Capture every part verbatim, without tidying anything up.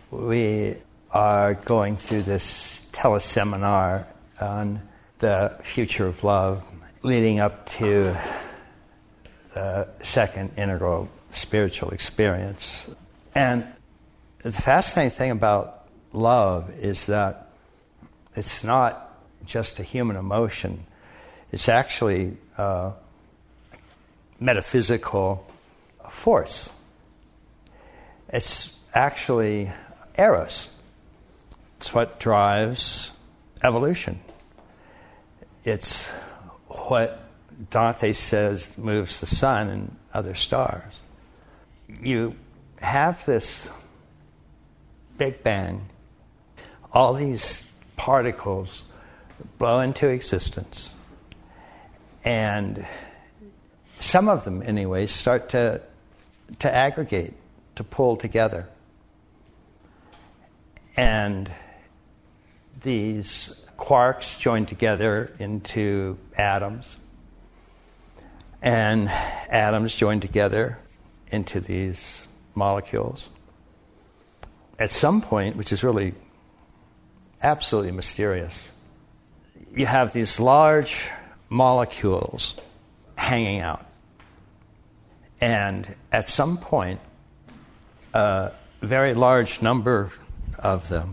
we are going through this teleseminar on the future of love, leading up to the second integral spiritual experience. And the fascinating thing about love is that it's not just a human emotion. It's actually a metaphysical force. It's actually eros. It's what drives evolution. It's what Dante says moves the sun and other stars. You have this Big Bang, all these particles blow into existence, and some of them, anyway, start to to aggregate, to pull together. And these quarks join together into atoms, and atoms join together into these molecules. At some point, which is really absolutely mysterious, you have these large molecules hanging out. And at some point, a very large number of them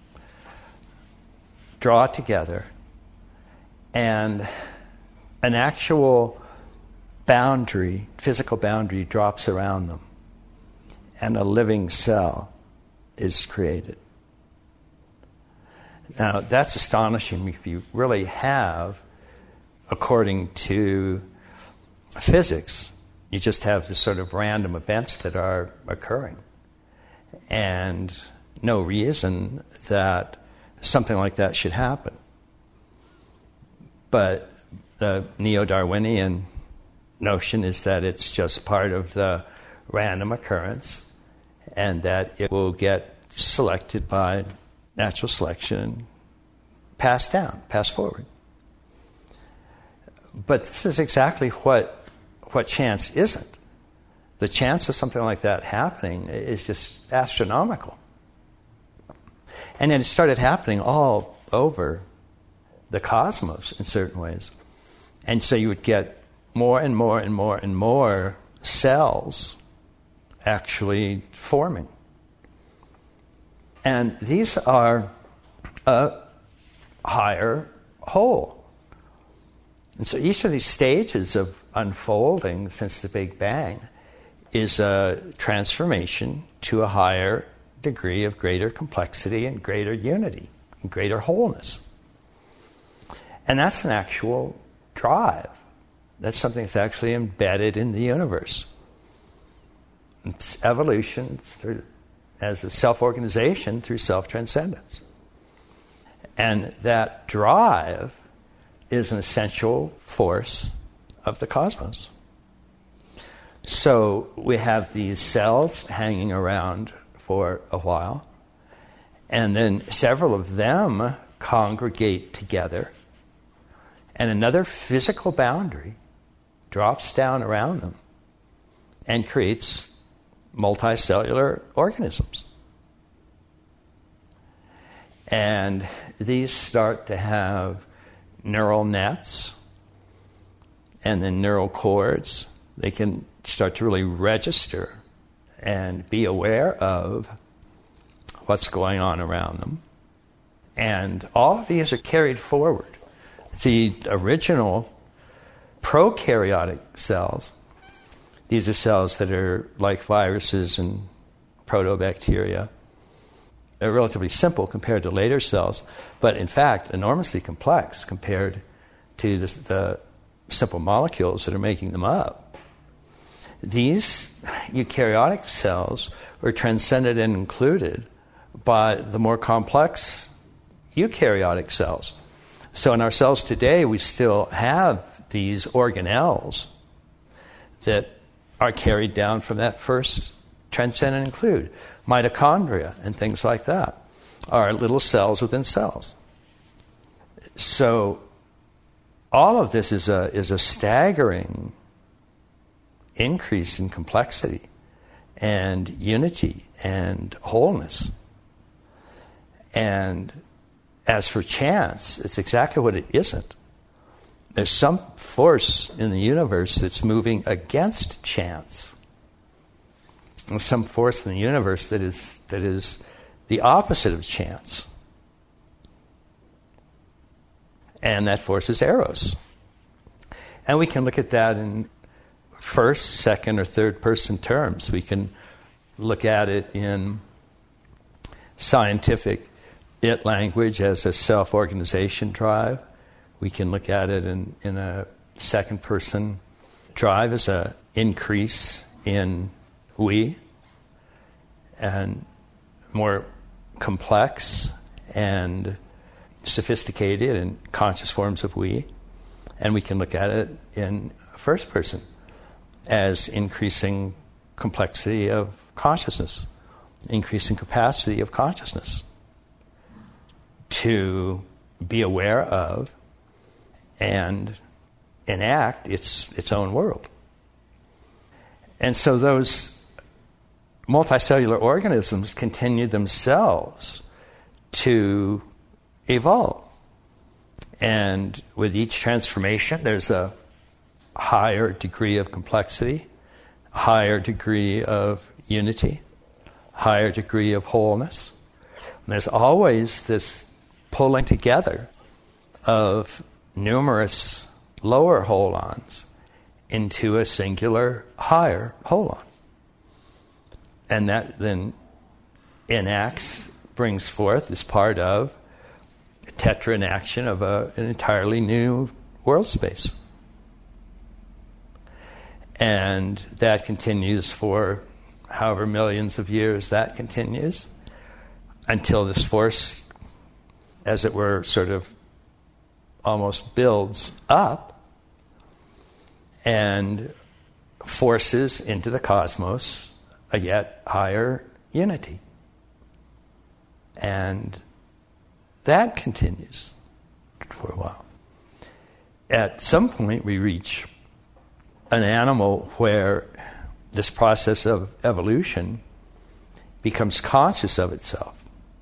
draw together, and an actual boundary, physical boundary, drops around them, and a living cell is created. Now, that's astonishing if you really have, according to physics, you just have this sort of random events that are occurring, and no reason that something like that should happen. But the neo-Darwinian notion is that it's just part of the random occurrence, and that it will get selected by natural selection, passed down, passed forward. But this is exactly what what chance isn't. The chance of something like that happening is just astronomical. And then it started happening all over the cosmos in certain ways. And so you would get more and more and more and more cells actually forming. And these are a higher whole. And so each of these stages of unfolding since the Big Bang is a transformation to a higher degree of greater complexity and greater unity and greater wholeness. And that's an actual drive. That's something that's actually embedded in the universe. It's evolution through, as a self-organization through self-transcendence. And that drive is an essential force of the cosmos. So we have these cells hanging around for a while, and then several of them congregate together, and another physical boundary drops down around them and creates multicellular organisms. And these start to have neural nets and then neural cords. They can start to really register and be aware of what's going on around them. And all of these are carried forward. The original prokaryotic cells, these are cells that are like viruses and protobacteria. They're relatively simple compared to later cells, but in fact enormously complex compared to the, the simple molecules that are making them up. These eukaryotic cells are transcended and included by the more complex eukaryotic cells. So in our cells today, we still have these organelles that are carried down from that first transcend and include. Mitochondria and things like that are little cells within cells. So all of this is a is a staggering increase in complexity and unity and wholeness And as for chance, it's exactly what it isn't. There's some force in the universe that's moving against chance. There's some force in the universe that is that is the opposite of chance. And that force is Eros. And we can look at that in first, second, or third person terms. We can look at it in scientific it language as a self-organization drive. We can look at it in, in a second person drive as an increase in we, and more complex and sophisticated and conscious forms of we. And we can look at it in first person as increasing complexity of consciousness, increasing capacity of consciousness to be aware of and enact its its own world. And so those multicellular organisms continue themselves to evolve. And with each transformation, there's a higher degree of complexity, a higher degree of unity, higher degree of wholeness. And there's always this pulling together of numerous lower holons into a singular higher holon. And that then enacts, brings forth, as part of tetra in action of a, an entirely new world space. And that continues for however millions of years that continues, until this force, as it were, sort of almost builds up and forces into the cosmos a yet higher unity. And that continues for a while. At some point, we reach an animal where this process of evolution becomes conscious of itself.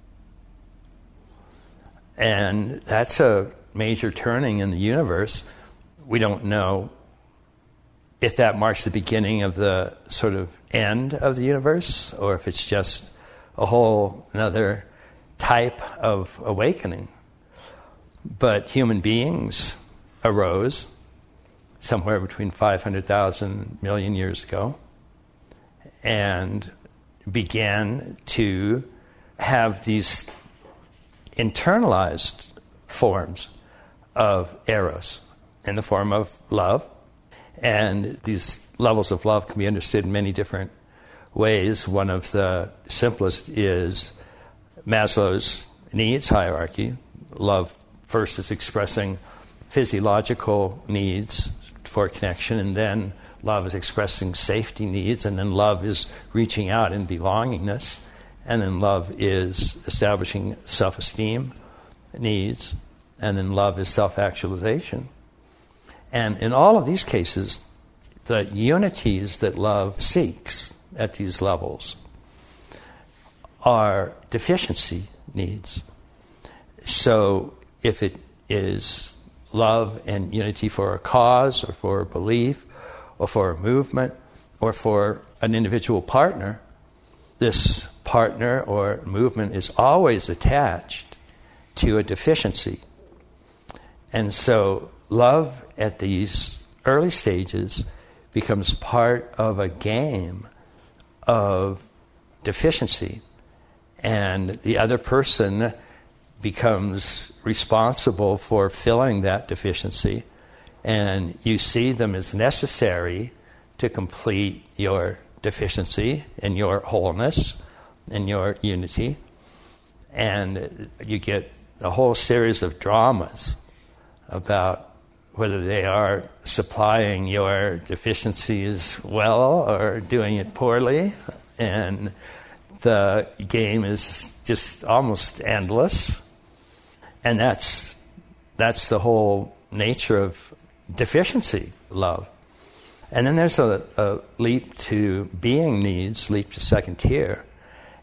And that's a major turning in the universe. We don't know if that marks the beginning of the sort of end of the universe, or if it's just a whole another type of awakening. But human beings arose somewhere between five hundred thousand million years ago and began to have these internalized forms of eros in the form of love. And these levels of love can be understood in many different ways. One of the simplest is Maslow's needs hierarchy. Love first is expressing physiological needs for connection, and then love is expressing safety needs, and then love is reaching out in belongingness, and then love is establishing self-esteem needs, and then love is self-actualization. And in all of these cases, the unities that love seeks at these levels are deficiency needs. So if it is love and unity for a cause, or for a belief, or for a movement, or for an individual partner, this partner or movement is always attached to a deficiency. And so love at these early stages becomes part of a game of deficiency. And the other person becomes responsible for filling that deficiency. And you see them as necessary to complete your deficiency and your wholeness and your unity. And you get a whole series of dramas about whether they are supplying your deficiencies well or doing it poorly. And the game is just almost endless. And that's that's the whole nature of deficiency love. And then there's a, a leap to being needs, leap to second tier.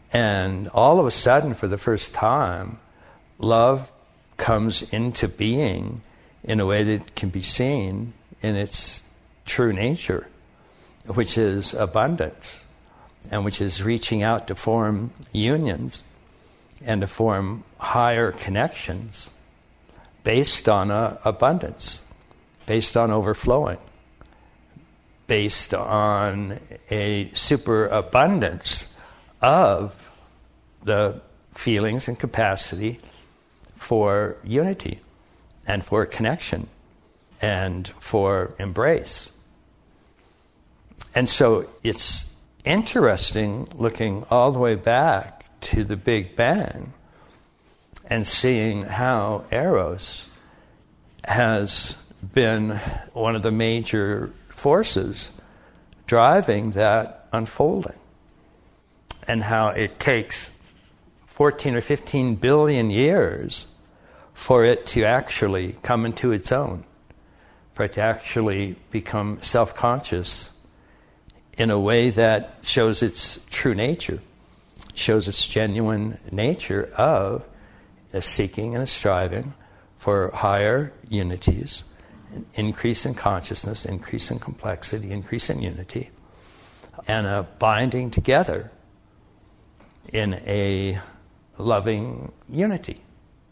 And all of a sudden, for the first time, love comes into being in a way that can be seen in its true nature, which is abundance, and which is reaching out to form unions and to form higher connections based on uh, abundance, based on overflowing, based on a superabundance of the feelings and capacity for unity and for connection and for embrace. And so it's interesting looking all the way back to the Big Bang and seeing how Eros has been one of the major forces driving that unfolding, and how it takes fourteen or fifteen billion years for it to actually come into its own, for it to actually become self-conscious in a way that shows its true nature, shows its genuine nature of a seeking and a striving for higher unities, an increase in consciousness, increase in complexity, increase in unity, and a binding together in a loving unity.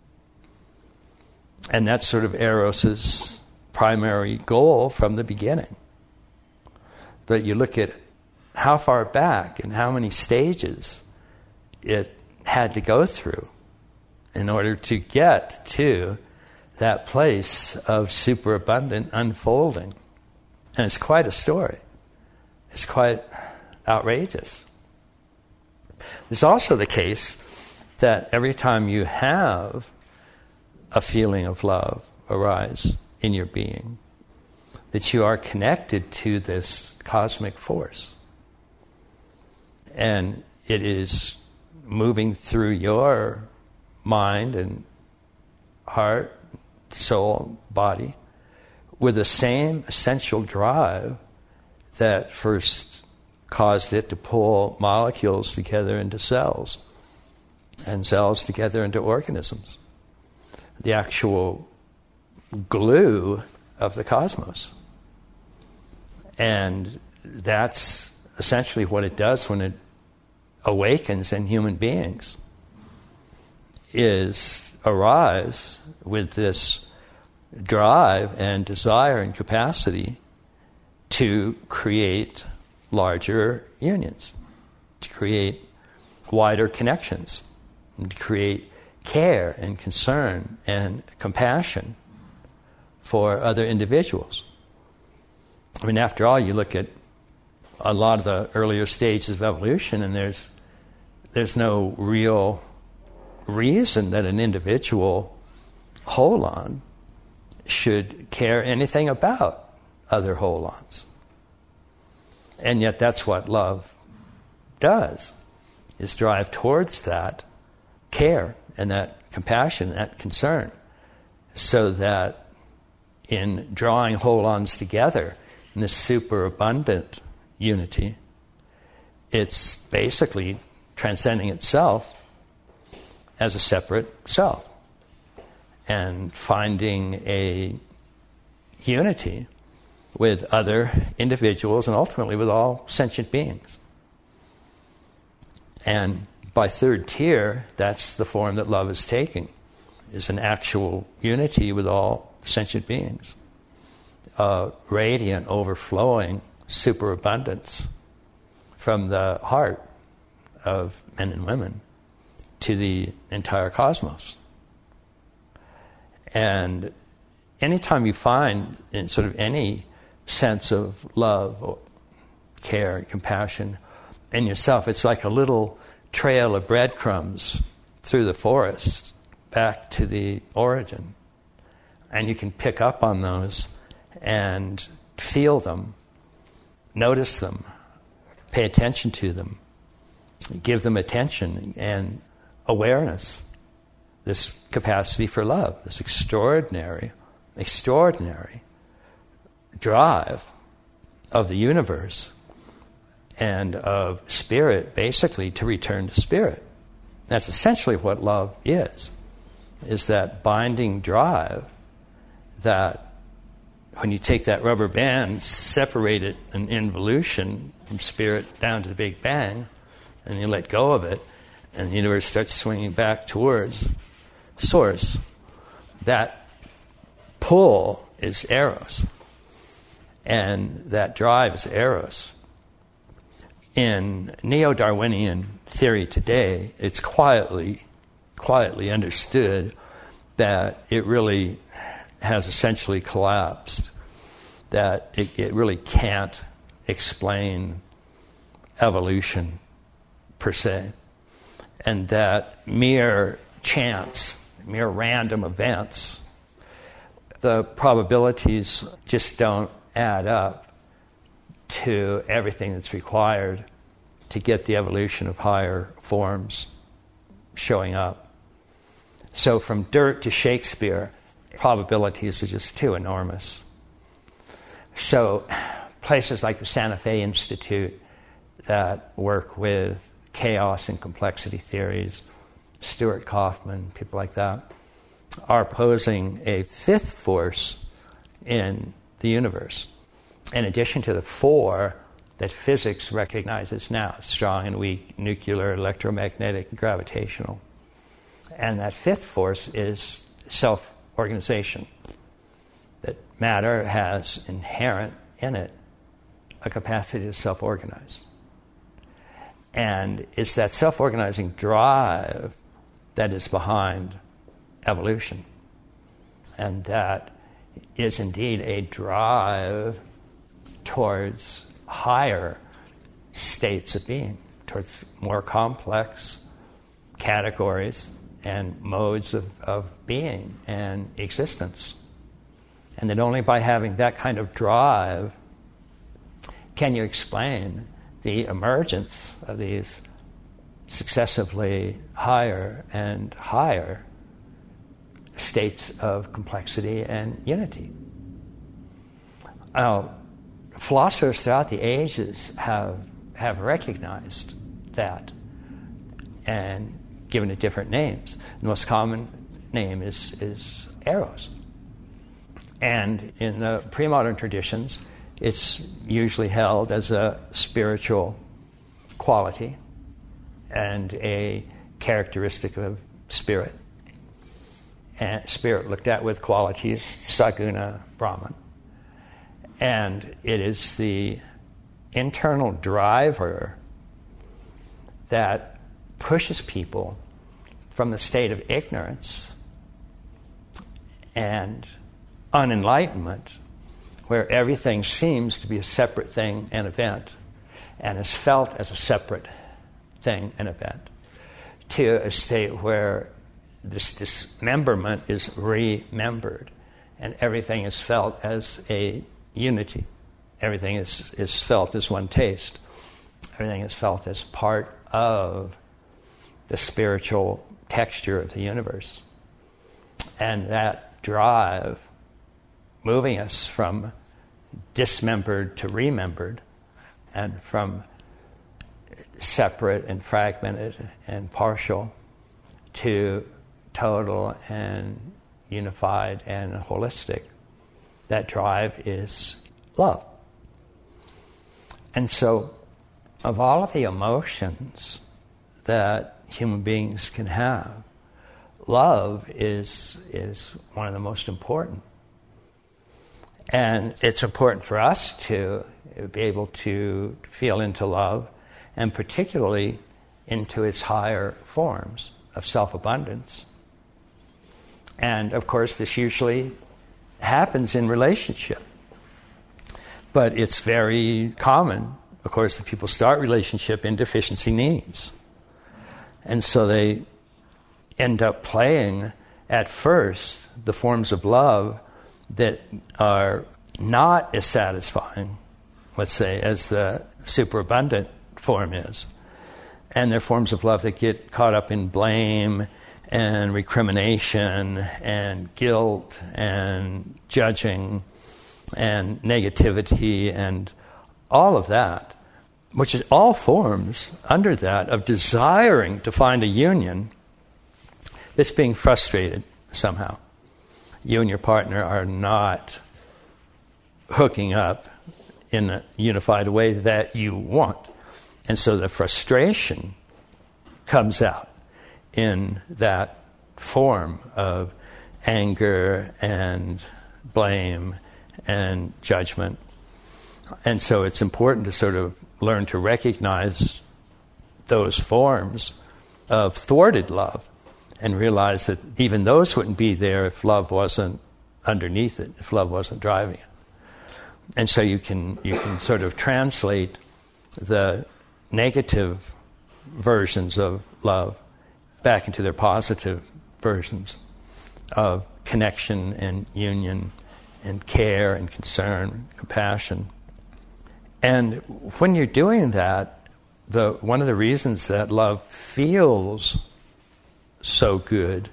And that's sort of Eros's primary goal from the beginning. But you look at how far back and how many stages it had to go through in order to get to that place of superabundant unfolding. And it's quite a story. It's quite outrageous. It's also the case that every time you have a feeling of love arise in your being, that you are connected to this cosmic force. And it is moving through your mind and heart, soul, body, with the same essential drive that first caused it to pull molecules together into cells, and cells together into organisms. The actual glue of the cosmos. And that's essentially what it does when it awakens in human beings, is arrives with this drive and desire and capacity to create larger unions, to create wider connections, and to create care and concern and compassion for other individuals. I mean, after all, you look at a lot of the earlier stages of evolution, and there's there's no real reason that an individual holon should care anything about other holons. And yet that's what love does, is drive towards that care and that compassion, that concern, so that in drawing holons together in this superabundant unity, it's basically transcending itself as a separate self and finding a unity with other individuals and ultimately with all sentient beings. And by third tier, that's the form that love is taking, is an actual unity with all sentient beings. A radiant, overflowing superabundance from the heart of men and women to the entire cosmos. And anytime you find in sort of any sense of love or care and compassion in yourself, it's like a little trail of breadcrumbs through the forest back to the origin. And you can pick up on those and feel them, notice them, pay attention to them, give them attention and awareness, this capacity for love, this extraordinary, extraordinary drive of the universe and of spirit, basically to return to spirit. That's essentially what love is, is that binding drive that when you take that rubber band, separate it in involution from spirit down to the Big Bang, and you let go of it, and the universe starts swinging back towards source. That pull is eros, and that drive is eros. In neo-Darwinian theory today, it's quietly, quietly understood that it really has essentially collapsed, that it, it really can't explain evolution per se, and that mere chance, mere random events, the probabilities just don't add up to everything that's required to get the evolution of higher forms showing up. So from dirt to Shakespeare, probabilities are just too enormous. So places like the Santa Fe Institute that work with chaos and complexity theories, Stuart Kauffman, people like that, are posing a fifth force in the universe, in addition to the four that physics recognizes now: strong and weak, nuclear, electromagnetic, and gravitational. And that fifth force is self-organization, that matter has inherent in it a capacity to self-organize. And it's that self-organizing drive that is behind evolution. And that is indeed a drive towards higher states of being, towards more complex categories and modes of, of being and existence. And that only by having that kind of drive can you explain the emergence of these successively higher and higher states of complexity and unity. Now, philosophers throughout the ages have have recognized that and given it different names. The most common name is, is eros. And in the pre-modern traditions, it's usually held as a spiritual quality and a characteristic of spirit. And spirit looked at with qualities, Saguna Brahman. And it is the internal driver that pushes people from the state of ignorance and unenlightenment, where everything seems to be a separate thing and event and is felt as a separate thing and event, to a state where this dismemberment is remembered and everything is felt as a unity. Everything is, is felt as one taste. Everything is felt as part of the spiritual texture of the universe. And that drive moving us from dismembered to remembered, and from separate and fragmented and partial to total and unified and holistic. That drive is love. And so, of all of the emotions that human beings can have, love is is one of the most important. And it's important for us to be able to feel into love, and particularly into its higher forms of self-abundance. And of course, this usually happens in relationship. But it's very common, of course, that people start relationship in deficiency needs. And so they end up playing, at first, the forms of love that are not as satisfying, let's say, as the superabundant form is. And they're forms of love that get caught up in blame and recrimination and guilt and judging and negativity and all of that. which is all forms under that of desiring to find a union, this being frustrated somehow. You and your partner are not hooking up in a unified way that you want. And so the frustration comes out in that form of anger and blame and judgment. And so it's important to sort of learn to recognize those forms of thwarted love and realize that even those wouldn't be there if love wasn't underneath it, if love wasn't driving it. And so you can you can sort of translate the negative versions of love back into their positive versions of connection and union and care and concern, compassion. And when you're doing that, the one of the reasons that love feels so good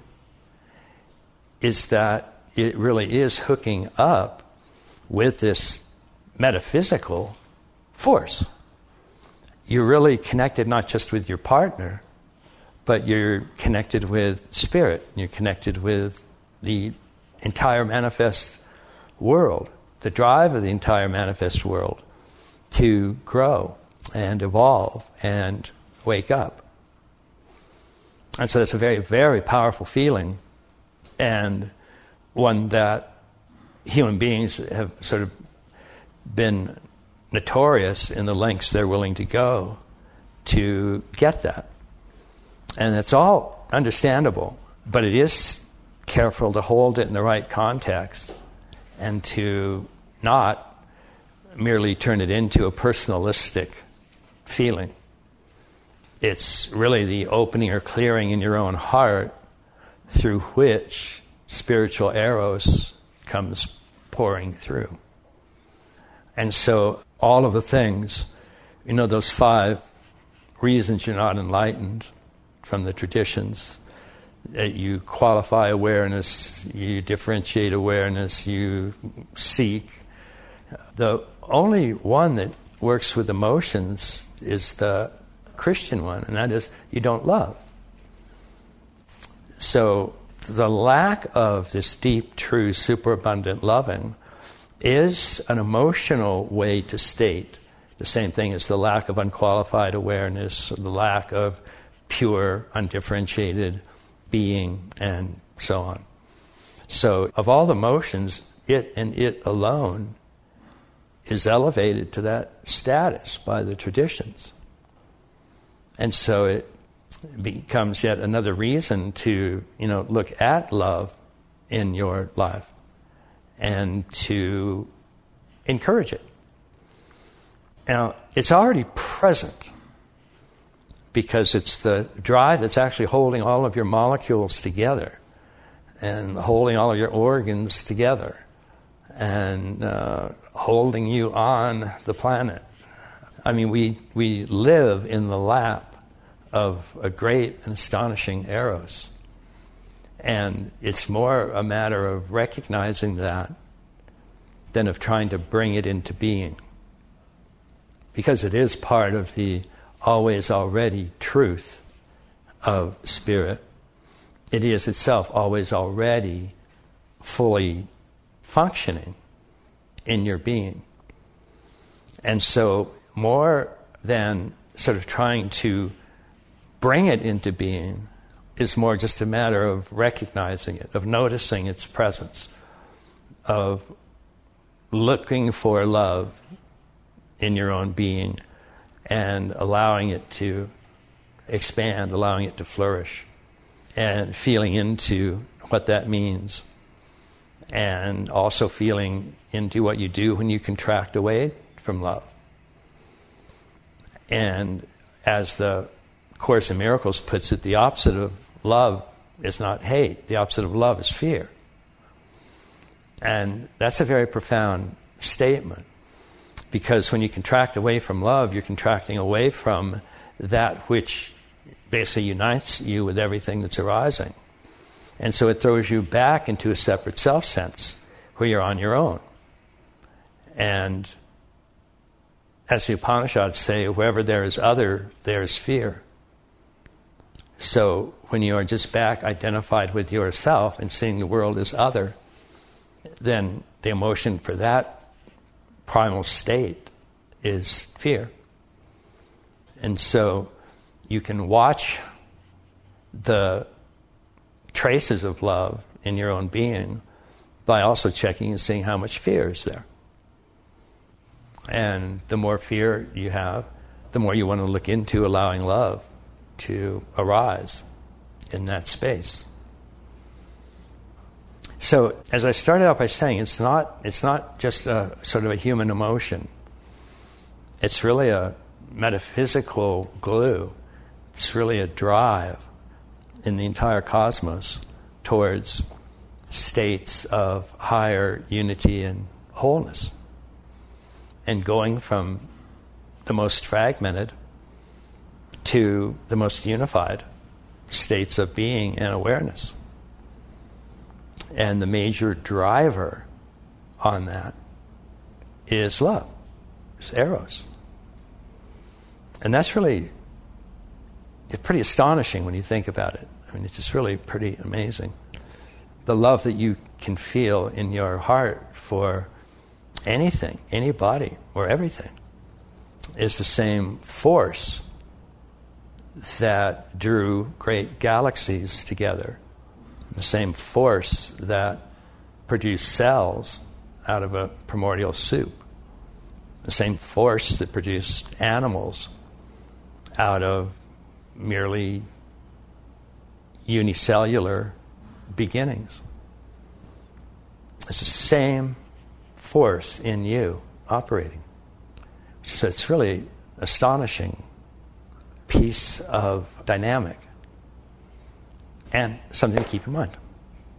is that it really is hooking up with this metaphysical force. You're really connected not just with your partner, but you're connected with spirit. You're connected with the entire manifest world, the drive of the entire manifest world to grow and evolve and wake up. And so it's a very, very powerful feeling, and one that human beings have sort of been notorious in the lengths they're willing to go to get that. And it's all understandable, but it is careful to hold it in the right context and to not merely turn it into a personalistic feeling. It's really the opening or clearing in your own heart through which spiritual eros comes pouring through. And so all of the things, you know, those five reasons you're not enlightened from the traditions, that you qualify awareness, you differentiate awareness, you seek. The only one that works with emotions is the Christian one, and that is you don't love. So the lack of this deep, true, superabundant loving is an emotional way to state the same thing as the lack of unqualified awareness, or the lack of pure, undifferentiated being, and so on. So of all the emotions, it and it alone is elevated to that status by the traditions. And so it becomes yet another reason to, you know, look at love in your life and to encourage it. Now, it's already present because it's the drive that's actually holding all of your molecules together and holding all of your organs together and uh, holding you on the planet. I mean, we, we live in the lap of a great and astonishing eros. And it's more a matter of recognizing that than of trying to bring it into being. Because it is part of the always already truth of spirit. It is itself always already fully functioning in your being. And so more than sort of trying to bring it into being is more just a matter of recognizing it, of noticing its presence, of looking for love in your own being and allowing it to expand, allowing it to flourish, and feeling into what that means, and also feeling into what you do when you contract away from love. And as the Course in Miracles puts it, the opposite of love is not hate. The opposite of love is fear. And that's a very profound statement, because when you contract away from love, you're contracting away from that which basically unites you with everything that's arising. And so it throws you back into a separate self sense where you're on your own. And as the Upanishads say, wherever there is other, there is fear. So when you are just back identified with yourself and seeing the world as other, then the emotion for that primal state is fear. And so you can watch the traces of love in your own being by also checking and seeing how much fear is there. And the more fear you have, the more you want to look into allowing love to arise in that space. So, as I started out by saying, it's not it's not just a sort of a human emotion. It's really a metaphysical glue. It's really a drive in the entire cosmos towards states of higher unity and wholeness. And going from the most fragmented to the most unified states of being and awareness. And the major driver on that is love. It's eros. And that's really it's pretty astonishing when you think about it. I mean, it's just really pretty amazing. The love that you can feel in your heart for anything, anybody, or everything is the same force that drew great galaxies together. The same force that produced cells out of a primordial soup. The same force that produced animals out of merely unicellular beginnings. It's the same force in you operating. So it's really astonishing piece of dynamic and something to keep in mind.